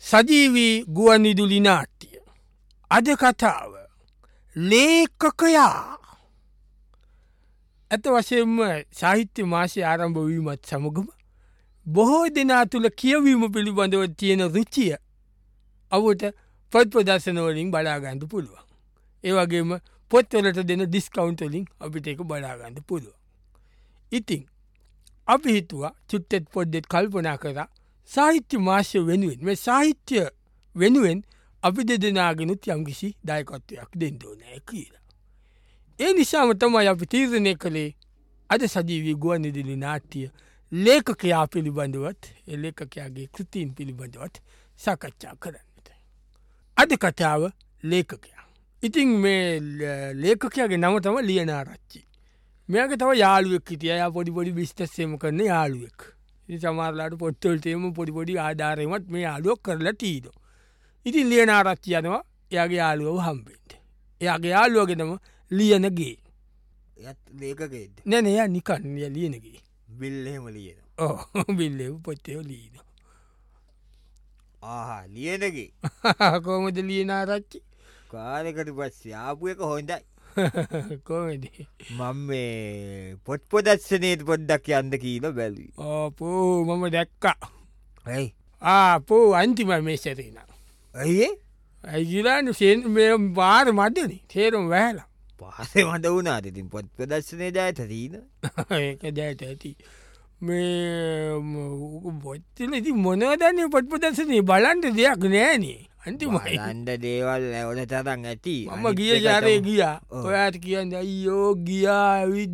සජීවී ගුවන්විදුලි නාට්‍ය. අද කතාව ලේඛකයා. ඇත වශයෙන්ම සාහිත්‍ය මාසය ආරම්භ වීමත් සමගම බොහෝ දෙනා තුළ කියවීම පිළිබඳව තියෙන රුචිය අවට පොත් ප්‍රදර්ශනවලින් බලාගන්න පුළුවන්. ඒවගේම පොත්වලට දෙන ඩිස්කවුන්ටලින් අපිට එක බලාගන්න පුළුවන්. ඉතින් අපි හිතුවා චුට්ටෙත් පොඩ්ඩෙත් කල්පනා කරා සාහිත්‍ය මාශ්‍ය වෙනුවෙන් මේ සාහිත්‍ය වෙනුවෙන් අපි දෙදෙනගෙනුත් යම්කිසි දායකත්වයක් දෙන්න ඕනෑ කියලා. ඒ නිසාම තමයි අපි තීරණය කළේ අද සජීවී ගුවන්විදුලි නාට්‍ය ලේඛකයා පිළිබඳවත් ලේඛකයාගේ කෘතීන් පිළිබඳවත් සාකච්ඡා කරන්නට. අද කතාව ලේඛකයා. ඉතින් මේ ලේඛකයාගේ නම තම ලියනාරච්චි. මෙයාගේ තව යාළුවෙක් හිටියා. යා පොඩි බිස්නස් එකක් කරන යාළුවෙක්. ඉතින් සමහරලාට පොත්වලටම පොඩි ආධාරෙමත් මේ යාළුවෙක් කරලා තියෙනවා. ඉතින් ලියනාරච්චි යනවා එයාගේ යාළුවව හම්බෙන්න. එයාගේ යාළුවගේ නම ලියනගේ. එයත් ලේඛකයෙක්ද? නෑ නෑ එයා නිකන් ලියනගේ. බිල් එහෙම ලියනවා. ඔව් බිල් එහෙම පොතේ ලියනවා. ආහා ලියනගේ. කොහොමද ලියනාරච්චි? කාලෙකට පස්සේ ආපු එක හොඳයි. කොහොමද? මම මේ පොත් ප්‍රදර්ශනයට පොඩ්ඩක් යන්න කියලා බැලුවේ. පෝ මම දැක්කා. ඇයි? පෝ අන්තිම මේ සැරේ නම්. ඇයි ඒ? ඇයි කියලා මේ පාර මැදනේ තේරුම් වැහැලා. පාරේ මඩ වුණාද? ඉතින් පොත් ප්‍රදර්ශනයේ දැයට තියෙන. ඒක දැයට ඇති. මේ පොත්වල ඉතින් මොනවදන්නේ පොත් ප්‍රදර්ශනයේ බලන්න දෙයක් නෑනේ. අන්තිමයි. බලන්න දේවල් ඕන තරම් ඇති. මම ගිය යාරේ ගියා. ඔයාට කියන්නේ අයියෝ ගියා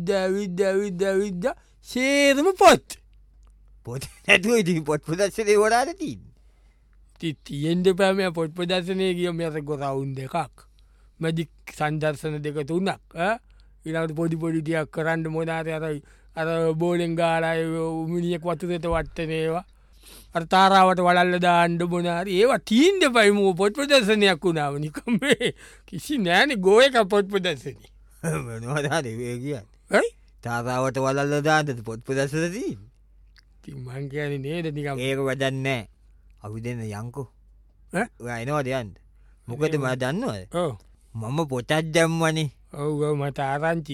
ඇවිද්ද සේරම පොත්. පොත් නැතුව ඉතින් පොත් ප්‍රදර්ශනයේ වඩාද තියෙන්නේ. තියෙන්න එපා මේ පොත් ප්‍රදර්ශනයේ ගිය මෙයාට රවුන්ඩ් එකක්. මැජික් සංදර්ශන 2-3ක්. ඊළඟට පොඩි ටිකක් කරන්න මොනාරි අර බෝලෙන් ගාලා මිනිහෙක් වතුරේට වට්ටන ඒවා. අර තාරාවට වලල්ල දාන්න මොනාරි ඒවා තීන්ද එපා මෝ පොත් ප්‍රදර්ශනයක් වුණාම නිකම් මේ කිසි නෑනේ ගෝයක පොත් ප්‍රදර්ශනේ. මොනවද ඒ කියන්නේ? හරි? තාරාවට වලල්ල දාන්නද පොත් ප්‍රදර්ශන තියෙන්නේ? ඉතින් මං කියන්නේ නේද නිකම් ඒක වැඩක් නෑ. අපි දෙන්න යන්කෝ. ඔයා එනවද යන්න? මොකද මම දන්නවද? ඔව්. මම පොතක් දැම්මනේ. ඔව් මට ආරංචි.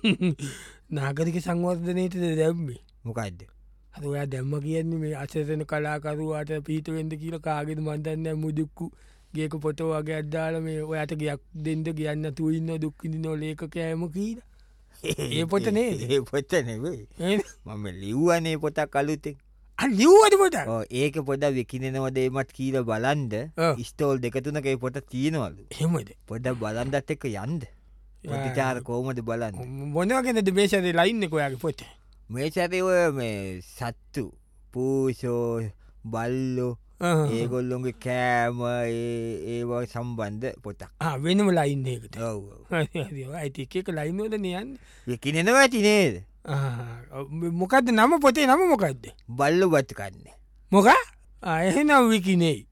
නාගරික සංවර්ධනයේද දැම්මේ. මොකද්ද? අර ඔයා දැම්ම කියන්නේ මේ අසසන කලාකරුවාට පිට වෙන්න කියලා කාගෙද මන් දන්නේ නැහැ මුදුක්කු ගේක ෆොටෝ වගේ අද්දාලා මේ ඔයාට ගයක් දෙන්න ගියන්න නැතුව ඉන්න දුක් විඳින ලේඛකයාම කියලා. ඒ පොත නේද? ඒ පොත නෙවෙයි. මම ලිව්වනේ පොතක් අලුතෙන්. ලිව්වද පොත? ඔව් ඒක පොත විකිනෙනවද එමත් කියලා බලන්න ස්ටෝල් 2-3ක ඒ පොත තියෙනවලු. එහෙමද? පොත බලන්නත් එක්ක යන්න. ප්‍රතිචාර කොහොමද බලන්න? මොන වගේද මේ සැරේ ලයින් එක ඔයාගේ පොතේ? මේ සැරේ ඔය මේ සත්තු පූෂෝ බල්ලෝ ඒගොල්ලොන්ගේ කෑම ඒවා සම්බන්ධ පොතක්. වෙනම ලයින් එකකට. ඔව් ඔව්. හරි හරි එක ලයින් වලනේ යන්නේ. විකිනෙනවා ඇති නේද? මොකද්ද නම පොතේ නම මොකද්ද? බල්ලෝ බත් කන්නේ. මොකක්? එහෙනම් විකිනේ.